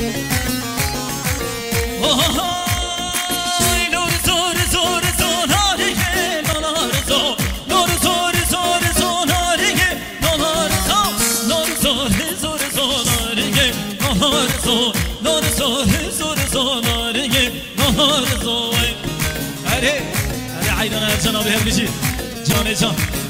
عيدنا جناب هرمجي جاني جان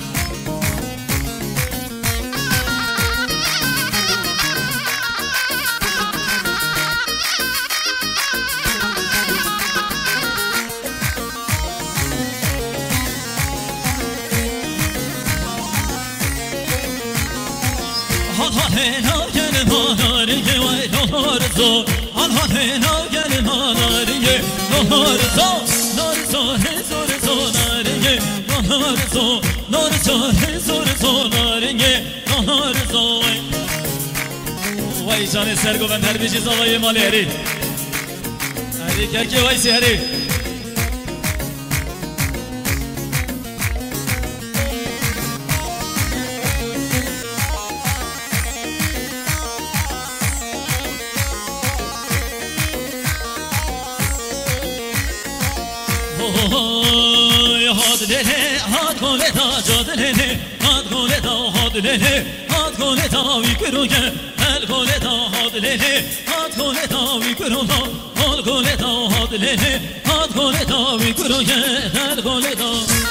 هنا جن ماناري وای نورزو هنا جن ماناري نورزو نورزو زور نارنگه نورزو نورزو زور نارنگه نورزو وای جان سرگوبند هر بیچی زوای مال هری هری کرکی وای سی هری هات گله تا جادله هات گله تا هادله هات گله تا ویکروگه هل گله تا هادله هات گله تا ویکروگه هل گله تا هادله هات گله تا ویکروگه هل گله تا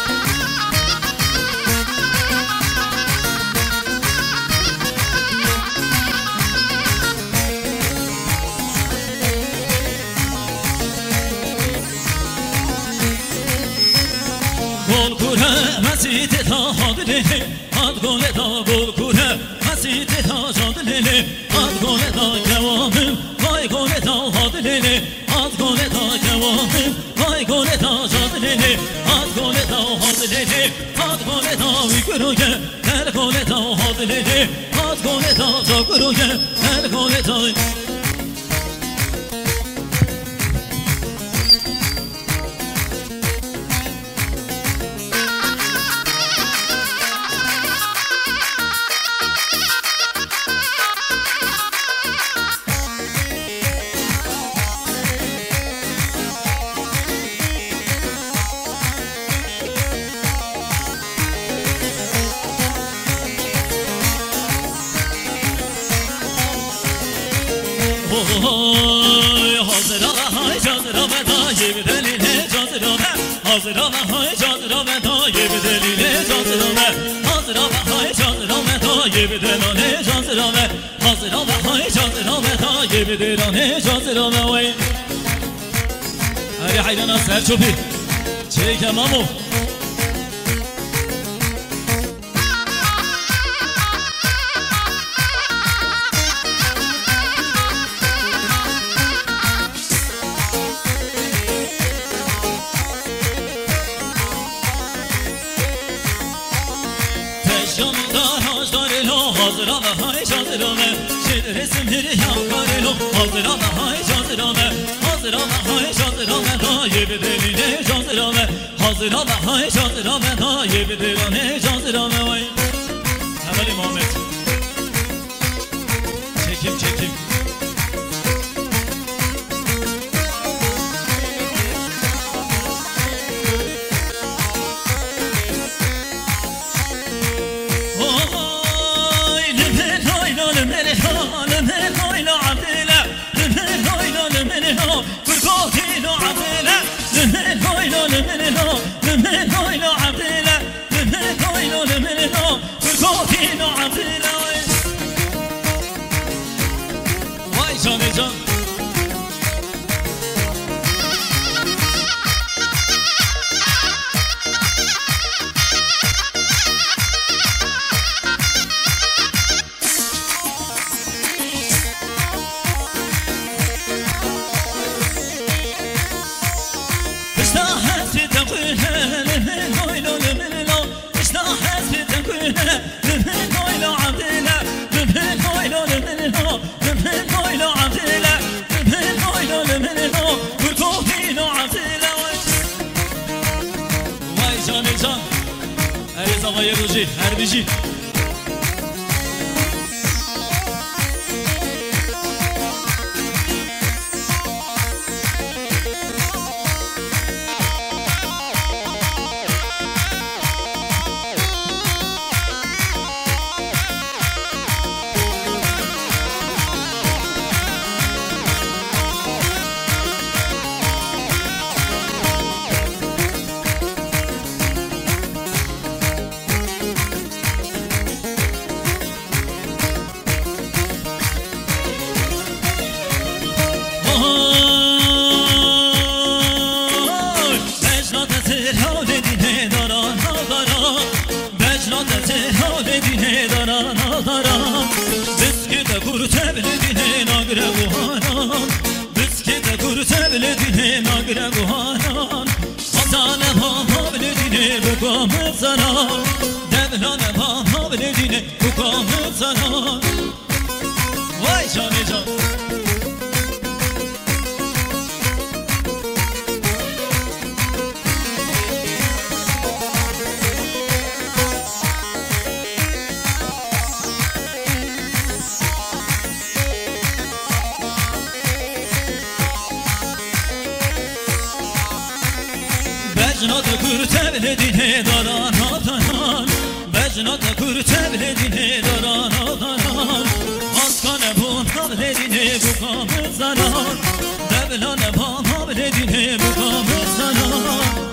گل کوره مسیت تا هادله هات گله تا گل کوره مسیت تا جادله هات گله تا جوامم وای گله تا هادله هات گله تا جوامم وای گله تا جادله هات گله تا هادله هات گله تا ویکروگه هر گله تا هادله هات گله تا جاکروگه هر گله تا حاضرانه جازرانه دایی به دلیل جازرانه حاضرانه جازرانه دایی به دلیل جازرانه حاضرانه جازرانه دایی به دلیل جازرانه حاضرانه جازرانه دایی به دلیل جازرانه وای هری حیدنا سر چوبی چه کمامو حاضرانه های جازرانه شد رسم هری یاکارلو حاضرانه های جازرانه حاضرانه های جازرانه دایی به دلیل جازرانه حاضرانه های جازرانه دایی به دلیل جازرانه وای اولی محمد چکیم چکیم وای جان جان Havaya Ruji, Herbici. حال دینه داران داران بجنات حال دینه داران داران بسکت کورته بل دینه ناگره بوهانان بسکت کورته بل دینه ناگره بوهانان خزانه بابا بل دینه بگام زنان دبلانه بابا بل دینه بگام زنان وای جانی جان بجنات کورته بل دینه داران داران بجنات کورته بل دینه داران داران آسکان بونا بل دینه بگام زنان دبلان بابا بل دینه بگام زنان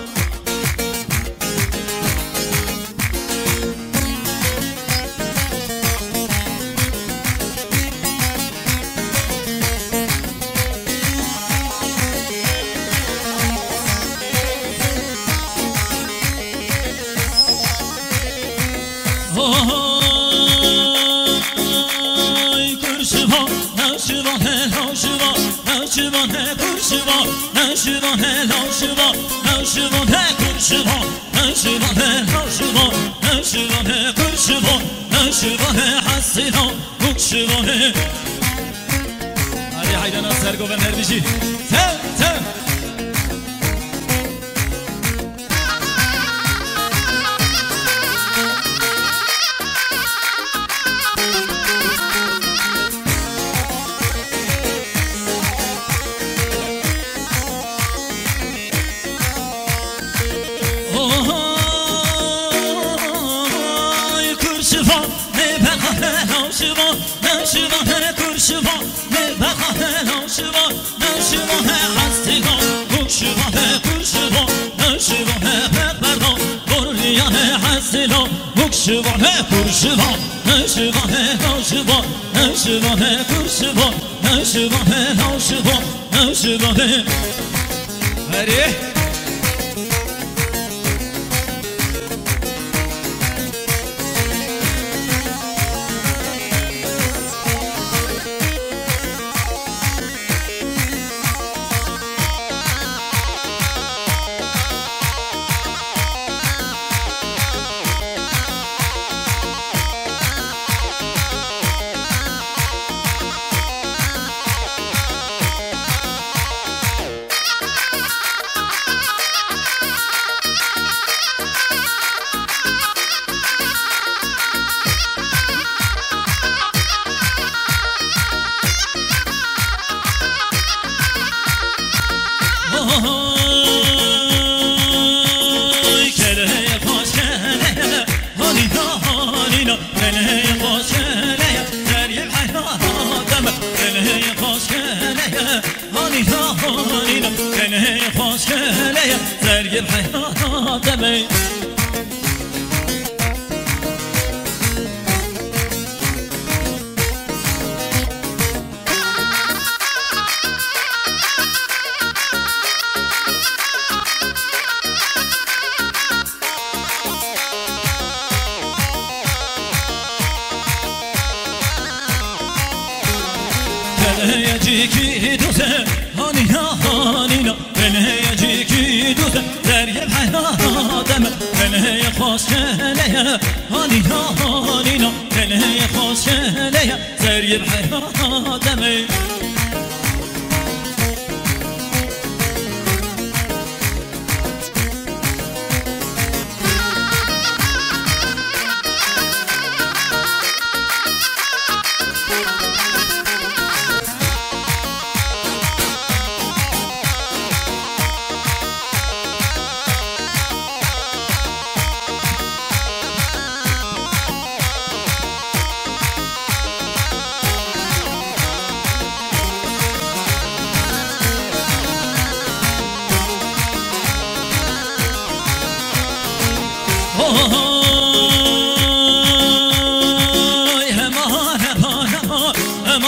علی حیدر ناصر گوهر بیشی تم تم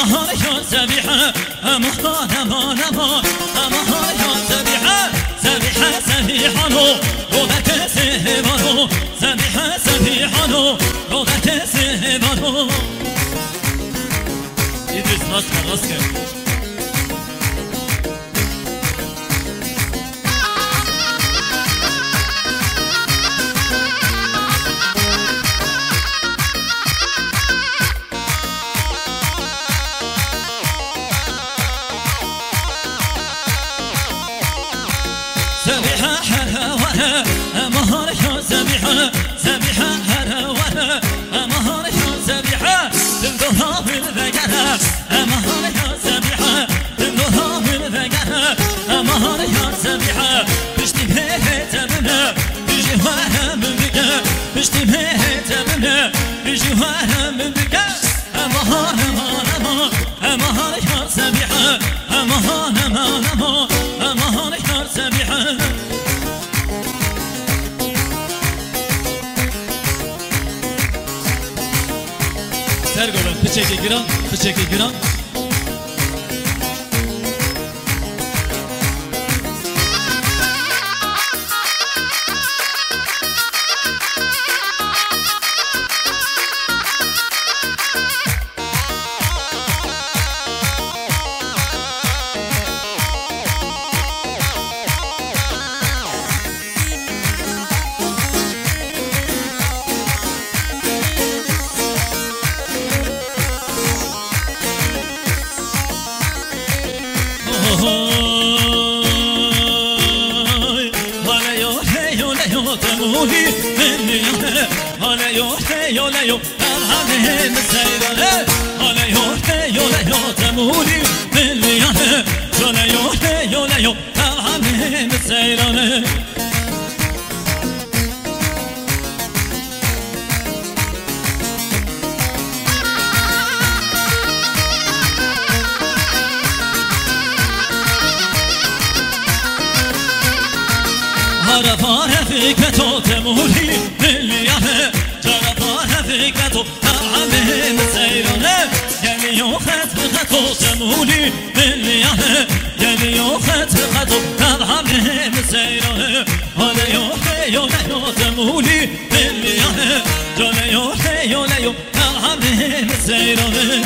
زبيحة أمان أمان أمان أمان يا زبيحة زبيحة زبیحه زبیحانو رودت سهوانو زبیحه زبیحانو رودت سهوانو İdris rast gel زبيحة هلا ولا مهار يا زبيحة زبيحة هلا ولا مهار يا زبيحة تندوها بالذقنة مهار يا زبيحة تندوها بالذقنة مهار يا زبيحة بشتي بيه تبنا بيجي وانا من بقى بشتي بيه تبنا بيجي وانا من بقى مهار مهار يا زبيحة مهار مهار يا زبيحة Sergo'dan bıçak giren تمولي مني هلا يو ليو أرحمه مسيرة هلا يو تمولي مني هلا يو أرحمه مسيرة جرفان فكرته تمولي بالياه جرفان فكرته طعمه مسيرنا يلي يوخت فكرته تمولي بالياه يلي يوخت فكرته طعمه مسيرنا هلا يو تمولي بالياه جل يو طعمه مسيرنا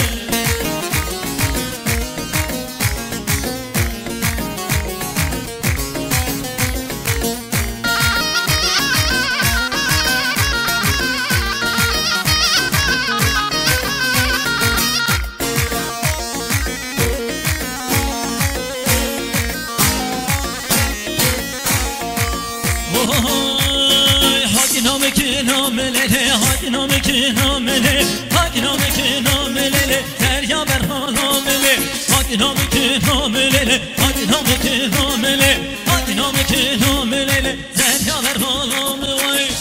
دریا بر حالامله حاکنام که نامله حاکنام که نامله حاکنام که نامله دریا بر حالامله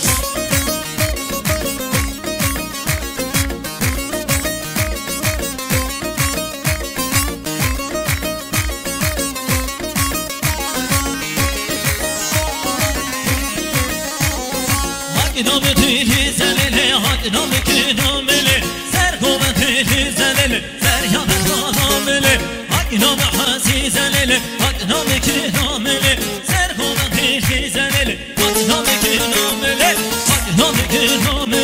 حاکنام تیلی زلله حاکنام که نامله سرگوبه تیلی زلله دریا بر حالامله حاکنام حسی زلله حاکنام که نامله سرگوبه تیلی زلله حاکنام که نامله حاکنام که نامله